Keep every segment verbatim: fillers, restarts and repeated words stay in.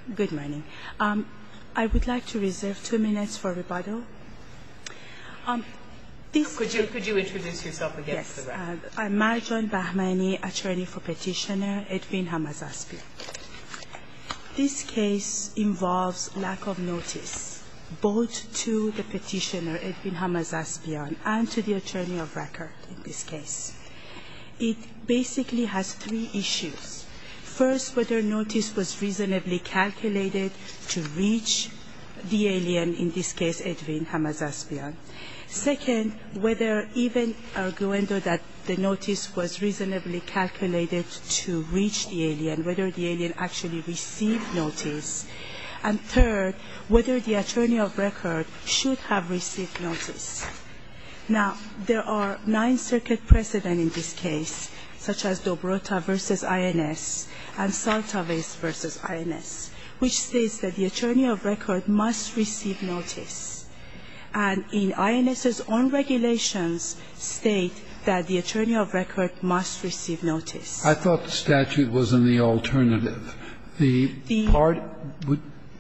Good morning. Um, I would like to reserve two minutes for rebuttal. Um, this could you could you introduce yourself again? Yes, for the record? uh, I'm Marjan Bahmani, attorney for petitioner Edwin Hamazaspi. This case involves lack of notice, both to the petitioner Edwin Hamazaspian and to the attorney of record in this case. It basically has three issues. First, whether notice was reasonably calculated to reach the alien, in this case Edwin Hamazaspian. Second, whether even arguendo that the notice was reasonably calculated to reach the alien, whether the alien actually received notice. And third, whether the attorney of record should have received notice. Now, there are Ninth Circuit precedent in this case, such as Dobrota versus I N S and Saltaves versus I N S, which states that the attorney of record must receive notice. And in INS's own regulations state that the attorney of record must receive notice. I thought the statute was in the alternative. The, the part would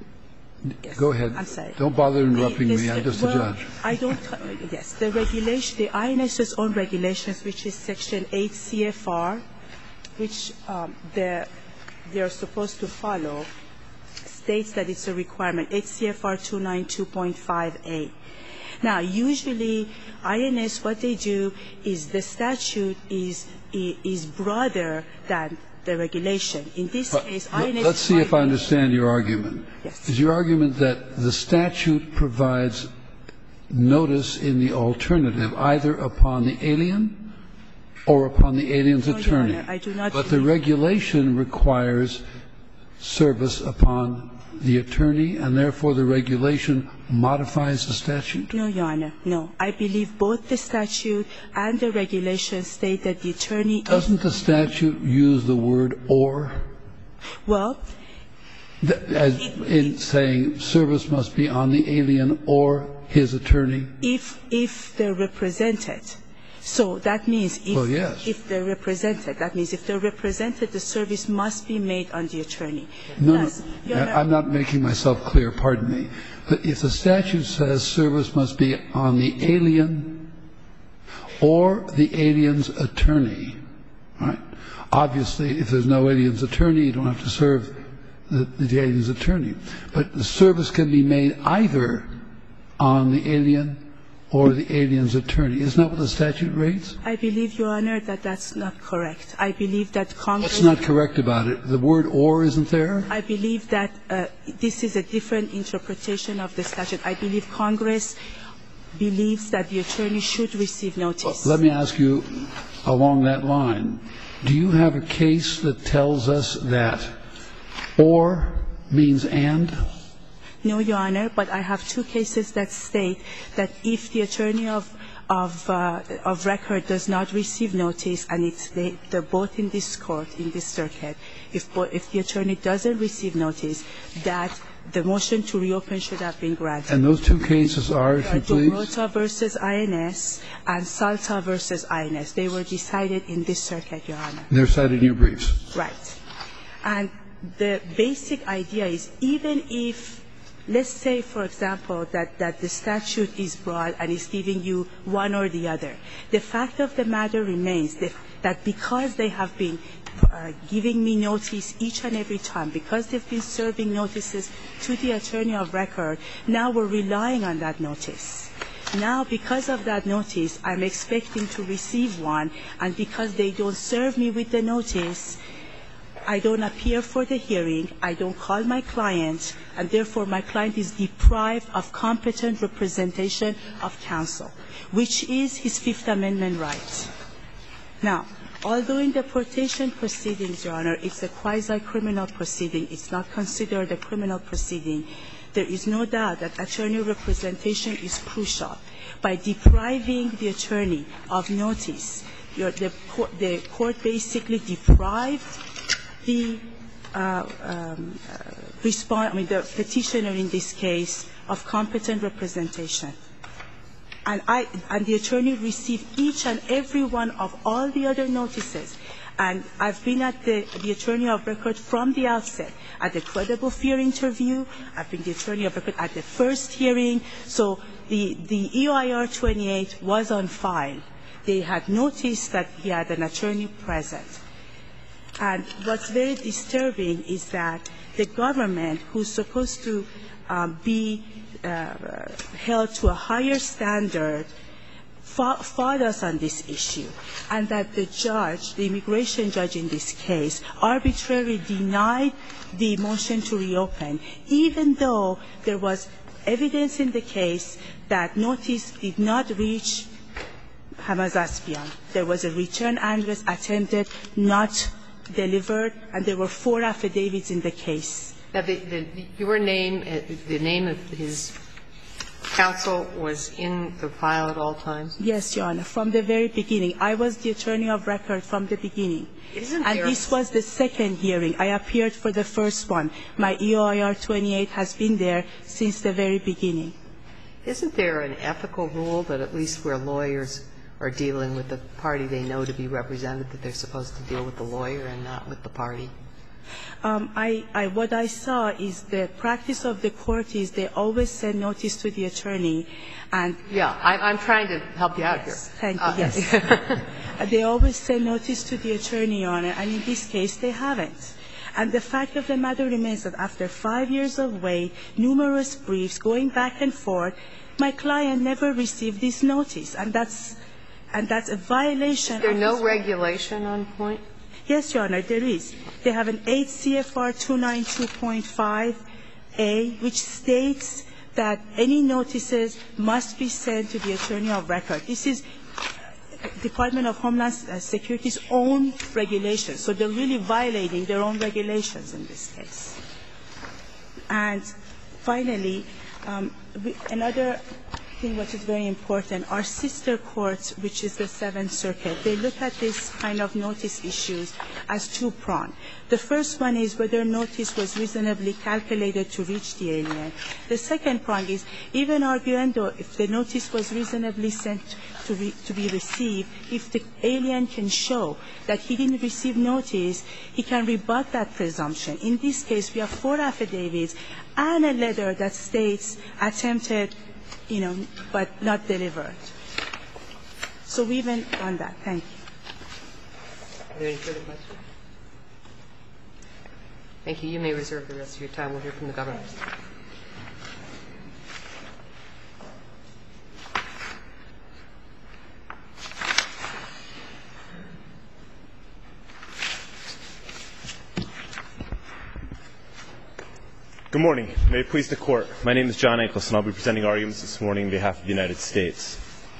Yes. Go ahead. I'm sorry. Don't bother interrupting the, me. I'm just well, a judge. I don't. Yes, the regulation, the INS's own regulations, which is Section eight C F R, which um, they are supposed to follow, states that it's a requirement. eight C F R two ninety-two point five A. Now, usually, I N S, what they do is the statute is is broader than the regulation. In this but case, I N S. Let's see if I understand your argument. Yes. Is your argument that the statute provides notice in the alternative either upon the alien or upon the alien's no, attorney? Your Honor, I do not. But the regulation requires service upon the attorney, and therefore the regulation modifies the statute? No, Your Honor, no. I believe both the statute and the regulation state that the attorney. Doesn't the statute use the word or? Well, as in saying service must be on the alien or his attorney? If if they're represented. So that means if, well, yes. if they're represented, that means if they're represented, the service must be made on the attorney. No, Thus, no, I'm not making myself clear, pardon me. But if the statute says service must be on the alien or the alien's attorney, right? Obviously, if there's no alien's attorney, you don't have to serve the, the alien's attorney. But the service can be made either on the alien or the alien's attorney. Isn't that what the statute reads? I believe, Your Honor, that that's not correct. I believe that Congress. What's not correct about it? The word or isn't there? I believe that uh, this is a different interpretation of the statute. I believe Congress believes that the attorney should receive notice. Well, let me ask you along that line. Do you have a case that tells us that or means and? No, Your Honor, but I have two cases that state that if the attorney of of, uh, of record does not receive notice, and it's they, they're both in this court, in this circuit, if if the attorney doesn't receive notice, that the motion to reopen should have been granted. And those two cases are, if you please? Dobrota versus I N S and Salta versus I N S. They were decided in this circuit, Your Honor. They're cited in your briefs. Right. And the basic idea is even if let's say, for example, that, that the statute is broad and is giving you one or the other. The fact of the matter remains that, that because they have been uh, giving me notice each and every time, because they've been serving notices to the attorney of record, now we're relying on that notice. Now, because of that notice, I'm expecting to receive one, and because they don't serve me with the notice, I don't appear for the hearing, I don't call my client, and therefore my client is deprived of competent representation of counsel, which is his Fifth Amendment right. Now, although in deportation proceedings, Your Honor, it's a quasi-criminal proceeding, it's not considered a criminal proceeding, there is no doubt that attorney representation is crucial. By depriving the attorney of notice, your, the, the court basically deprived the uh, um, uh, respond, I mean, the petitioner in this case of competent representation. And I, and the attorney received each and every one of all the other notices. And I've been at the, the attorney of record from the outset. At the credible fear interview, I've been the attorney of record at the first hearing. So the, the E O I R twenty-eight was on file. They had noticed that he had an attorney present. And what's very disturbing is that the government, who's supposed to um, be uh, held to a higher standard, fought, fought us on this issue, and that the judge, the immigration judge in this case, arbitrarily denied the motion to reopen, even though there was evidence in the case that notice did not reach Hamazasbian. There was a return address attempted, not delivered, and there were four affidavits in the case. Now, the, the, your name, the name of his counsel was in the file at all times? Yes, Your Honor, from the very beginning. I was the attorney of record from the beginning. Isn't and there this was the second hearing. I appeared for the first one. My E O I R twenty-eight has been there since the very beginning. Isn't there an ethical rule that at least where lawyers are dealing with the party they know to be represented, that they're supposed to deal with the lawyer and not with the party? Um, I, I, what I saw is the practice of the court is they always send notice to the attorney. And yeah, I, I'm trying to help you out yes, here. Thank you. Uh, yes. They always send notice to the attorney, Your Honor, and in this case they haven't. And the fact of the matter remains that after five years of wait, numerous briefs going back and forth, my client never received this notice, and that's and that's a violation. Is there of no his regulation on point? Yes, Your Honor, there is. They have an eight C F R two ninety-two point five A, which states that any notices must be sent to the attorney of record. This is Department of Homeland Security's own regulations, so they're really violating their own regulations in this case. And finally, um, we, another thing which is very important, our sister courts, which is the Seventh Circuit, they look at this kind of notice issues as two-pronged. The first one is whether notice was reasonably calculated to reach the alien. The second prong is, even arguendo, if the notice was reasonably sent to, re, to be received, if the alien can show that he didn't receive notice, he can rebut that presumption. In this case, we have four affidavits and a letter that states attempted, you know, but not delivered. So we went on that. Thank you. Are there any further questions? Thank you. You may reserve the rest of your time. We'll hear from the government. Good morning. May it please the Court. My name is John Ankles, and I'll be presenting arguments this morning on behalf of the United States.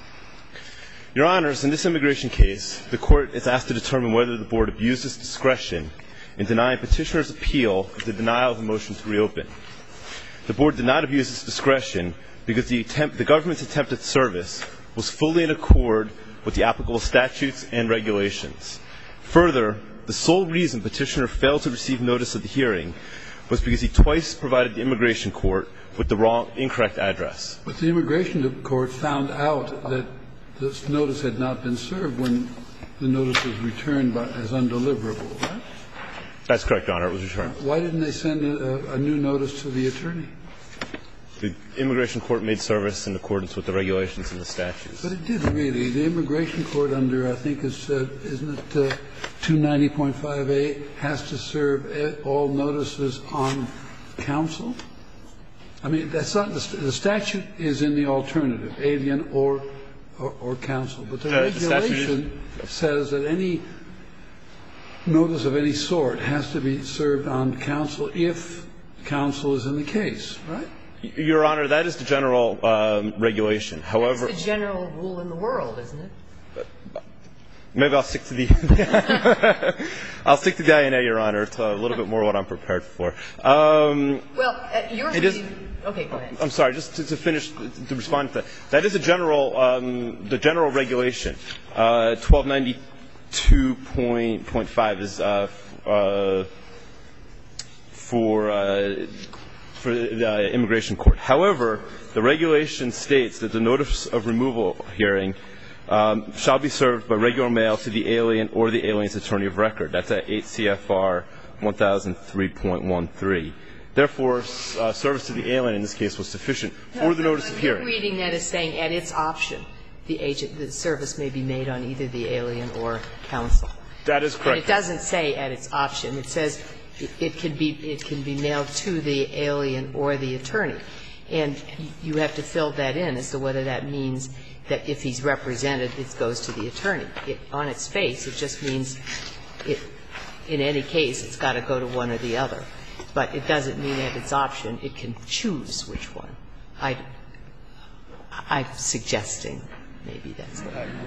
Your Honors, in this immigration case, the Court is asked to determine whether the Board abused its discretion in denying petitioner's appeal of the denial of a motion to reopen. The Board did not abuse its discretion because the, attempt, the government's attempt at service was fully in accord with the applicable statutes and regulations. Further, the sole reason petitioner failed to receive notice of the hearing was because he twice provided the immigration court with the wrong, incorrect address. But the immigration court found out that this notice had not been served when the notice was returned by, as undeliverable, right? That's correct, Your Honor. It was returned. Why didn't they send a, a new notice to the attorney? The immigration court made service in accordance with the regulations and the statutes. But it didn't really. The immigration court under, I think, is, uh, isn't it uh, two ninety point five A, has to serve all notices on counsel? I mean, that's not the, the statute is in the alternative, alien or or, or counsel. But the uh, regulation the says that any notice of any sort has to be served on counsel if counsel is in the case, right? Your Honor, that is the general um, regulation. However, it's the general rule in the world, isn't it? Maybe I'll stick to the I'll stick to the I N A, Your Honor. It's a little bit more what I'm prepared for. Um, well, uh, yours it is, okay, go ahead. I'm sorry, just to, to finish to respond to that. That is a general um, the general regulation. Uh, twelve ninety-two point five is uh, uh, for. Uh, for the immigration court. However, the regulation states that the notice of removal hearing um, shall be served by regular mail to the alien or the alien's attorney of record. That's at eight C F R one thousand three point one three. Therefore, uh, service to the alien in this case was sufficient for the notice of hearing. You're reading that as saying at its option, the agent, the service may be made on either the alien or counsel. That is correct. And it doesn't say at its option. It says it, it can be it can be mailed to the alien or the attorney. And you have to fill that in as to whether that means that if he's represented, it goes to the attorney. It, on its face, it just means it, in any case, it's got to go to one or the other. But it doesn't mean at its option it can choose which one. I, I'm suggesting maybe that's what I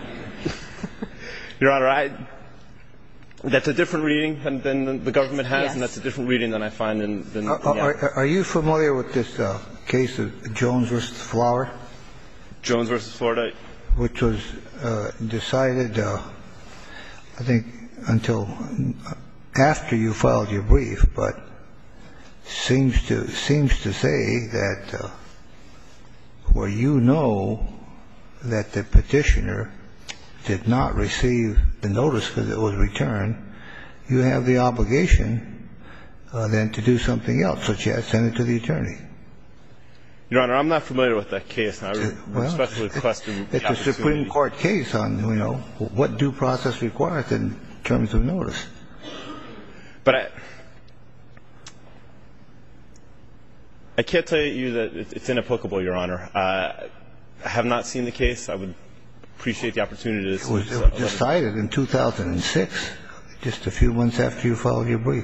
Your Honor, I, that's a different reading than, than the government has, yes. and that's a different reading than I find in, in, in are, the are, are you familiar with this uh, case of Jones versus Flower? Jones versus Florida? Which was uh, decided, uh, I think, until after you filed your brief, but seems to seems to say that uh, where you know that the petitioner did not receive the notice because it was returned, you have the obligation uh, then to do something else, such as send it to the attorney. Your Honor, I'm not familiar with that case, and I would well, respectfully request the It's a Supreme Court case on, you know, what due process requires in terms of notice. But I, I can't tell you that it's inapplicable, Your Honor. Uh, I have not seen the case. I would appreciate the opportunity to see it. Was, it was decided in two thousand six, just a few months after you filed your brief.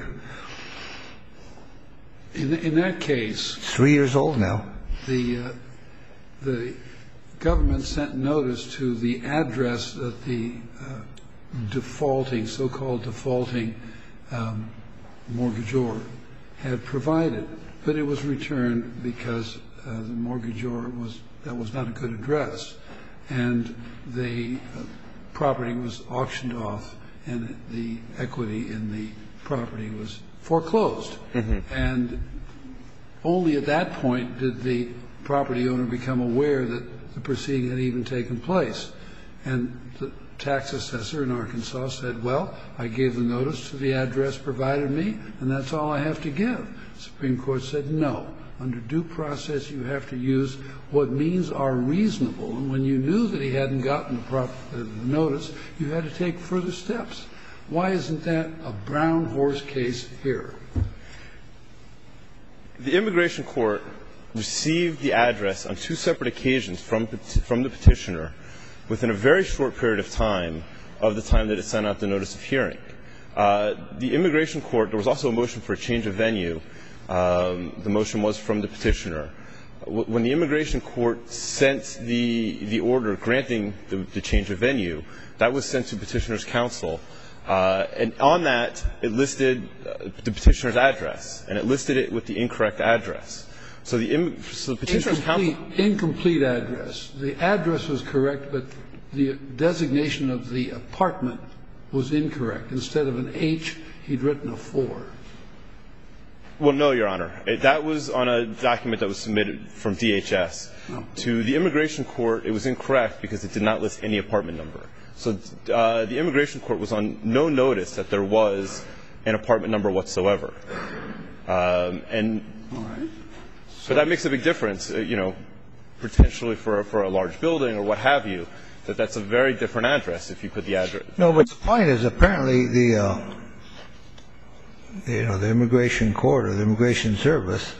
In, in that case, it's three years old now. The uh, the government sent notice to the address that the uh, defaulting, so-called defaulting um, mortgagor had provided, but it was returned because uh, the mortgagor was that was not a good address, and the uh, property was auctioned off, and the equity in the property was foreclosed, mm-hmm. and only at that point did the property owner become aware that the proceeding had even taken place. And the tax assessor in Arkansas said, well, I gave the notice to the address provided me, and that's all I have to give. The Supreme Court said, no. Under due process, you have to use what means are reasonable. And when you knew that he hadn't gotten the, prop- the notice, you had to take further steps. Why isn't that a brown horse case here? The immigration court received the address on two separate occasions from from the petitioner within a very short period of time of the time that it sent out the notice of hearing. Uh, the immigration court, there was also a motion for a change of venue. Um, the motion was from the petitioner. When the immigration court sent the the order granting the, the change of venue, that was sent to petitioner's counsel. Uh, and on that, it listed uh, the petitioner's address, and it listed it with the incorrect address. So the, Im- so the petitioner's incomplete, counsel... Incomplete address. The address was correct, but the designation of the apartment was incorrect. Instead of an H, he'd written a four. Well, no, Your Honor. It, that was on a document that was submitted from D H S. Oh. To the immigration court, it was incorrect because it did not list any apartment number. So uh, the immigration court was on no notice that there was an apartment number whatsoever. Um, and All right. So that makes a big difference, uh, you know, potentially for, for a large building or what have you, that that's a very different address if you put the address. No, but the point is apparently the, uh, you know, the immigration court or the immigration service,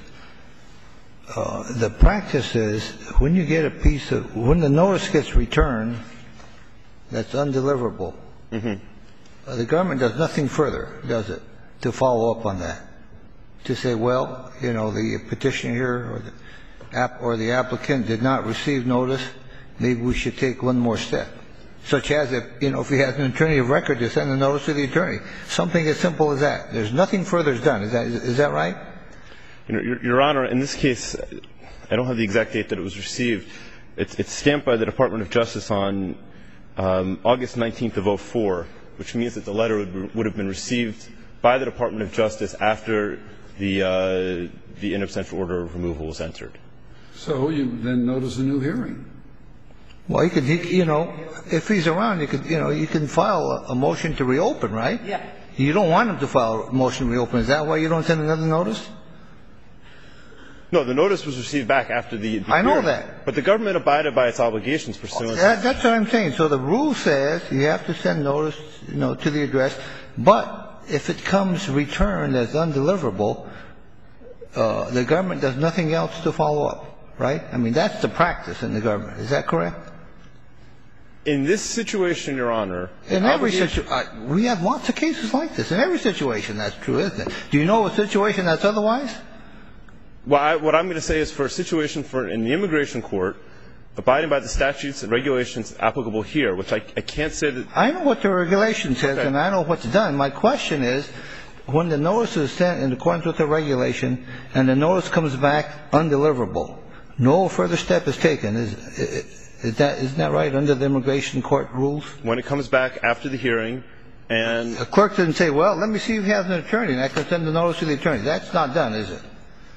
uh, the practice is when you get a piece of, when the notice gets returned, that's undeliverable. Mm-hmm. Uh, the government does nothing further, does it, to follow up on that? To say, well, you know, the petitioner here or the, app, or the applicant did not receive notice, maybe we should take one more step. Such as if, you know, if he has an attorney of record to send a notice to the attorney. Something as simple as that. There's nothing further done. Is that, is, is that right? You know, Your, Your Honor, in this case, I don't have the exact date that it was received. It's, it's stamped by the Department of Justice on Um, August nineteenth of oh four, which means that the letter would, would have been received by the Department of Justice after the uh, the in absentia order of removal was entered. So you then notice a new hearing. Well, you could, you know, if he's around, you could, you know, you can file a motion to reopen, right? Yeah. You don't want him to file a motion to reopen. Is that why you don't send another notice? No, the notice was received back after the, the I know hearing. that. But the government abided by its obligations pursuant That, to that's what I'm saying. So the rule says you have to send notice, you know, to the address. But if it comes returned as undeliverable, uh, the government does nothing else to follow up, right? I mean, that's the practice in the government. Is that correct? In this situation, Your Honor, In every situation, we have lots of cases like this. In every situation, that's true, isn't it? Do you know a situation that's otherwise? Well, I, what I'm going to say is for a situation for in the immigration court, abiding by the statutes and regulations applicable here, which I, I can't say that. I know what the regulation says, Okay. and I know what's done. My question is, when the notice is sent in accordance with the regulation and the notice comes back undeliverable, no further step is taken. Is, is that isn't that right under the immigration court rules? When it comes back after the hearing, and The clerk doesn't say, "Well, let me see if he has an attorney, and I can send the notice to the attorney." That's not done, is it?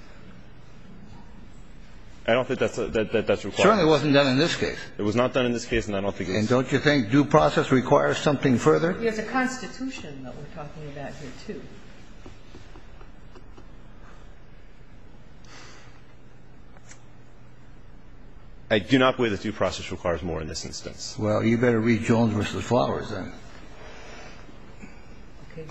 I don't think that's a, that, that that's required. Certainly wasn't done in this case. It was not done in this case, and I don't think it was. And don't you think due process requires something further? There's a constitution that we're talking about here, too. I do not believe that due process requires more in this instance. Well, you better read Jones versus Flowers then. Okay.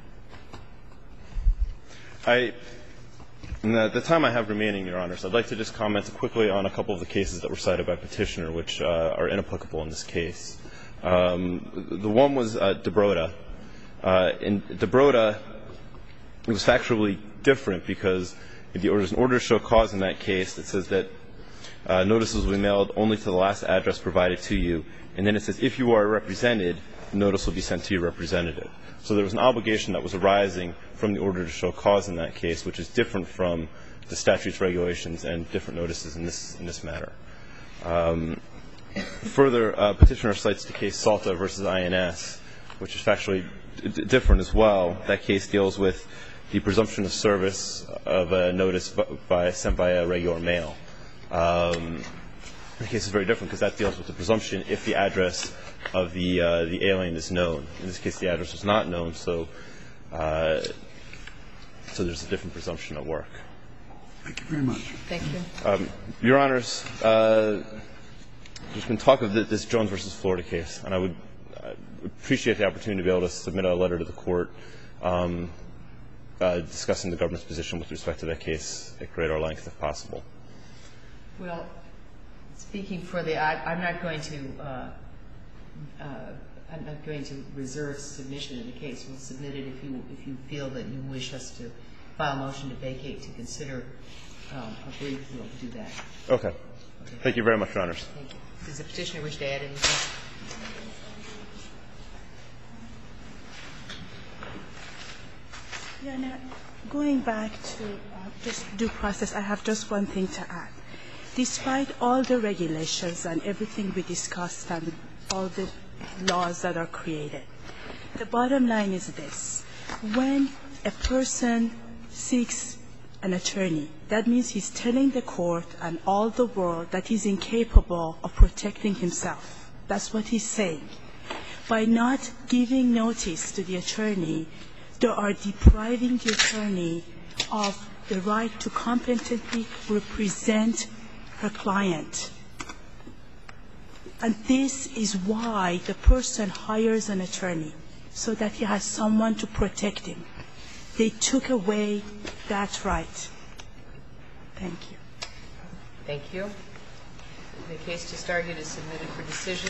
I, in the, the time I have remaining, Your Honors, I'd like to just comment quickly on a couple of the cases that were cited by Petitioner, which uh, are inapplicable in this case. Um, the one was uh, DeBroda. Uh, in DeBroda, it was factually different because the order, an order to show cause in that case that says that uh, notices will be mailed only to the last address provided to you, and then it says if you are represented, the notice will be sent to your representative. So there was an obligation that was arising from the order to show cause in that case, which is different from the statutes, regulations, and different notices in this in this matter. Um, further, uh, Petitioner cites the case Salta versus I N S, which is factually d- different as well. That case deals with the presumption of service of a notice by, sent by a regular mail. Um, the case is very different because that deals with the presumption if the address of the uh, the alien is known. In this case, the address was not known, so uh, so there's a different presumption at work. Thank you very much. Thank you. Um, Your Honors, uh, there's been talk of this Jones versus Florida case, and I would uh, appreciate the opportunity to be able to submit a letter to the court um, uh, discussing the government's position with respect to that case at greater length, if possible. Well, speaking for the, I, I'm not going to, uh, uh, I'm not going to reserve submission of the case. We'll submit it if you if you feel that you wish us to file a motion to vacate to consider um, a brief. We'll do that. Okay. Okay. Thank you very much, Your Honors. Thank you. Does the petitioner wish to add anything? Yeah, now, going back to uh, just due process, I have just one thing to add. Despite all the regulations and everything we discussed and all the laws that are created, the bottom line is this. When a person seeks an attorney, that means he's telling the court and all the world that he's incapable of protecting himself. That's what he's saying. By not giving notice to the attorney, they are depriving the attorney of the right to competently represent her client. And this is why the person hires an attorney, so that he has someone to protect him. They took away that right. Thank you. Thank you. The case just argued is submitted for decision.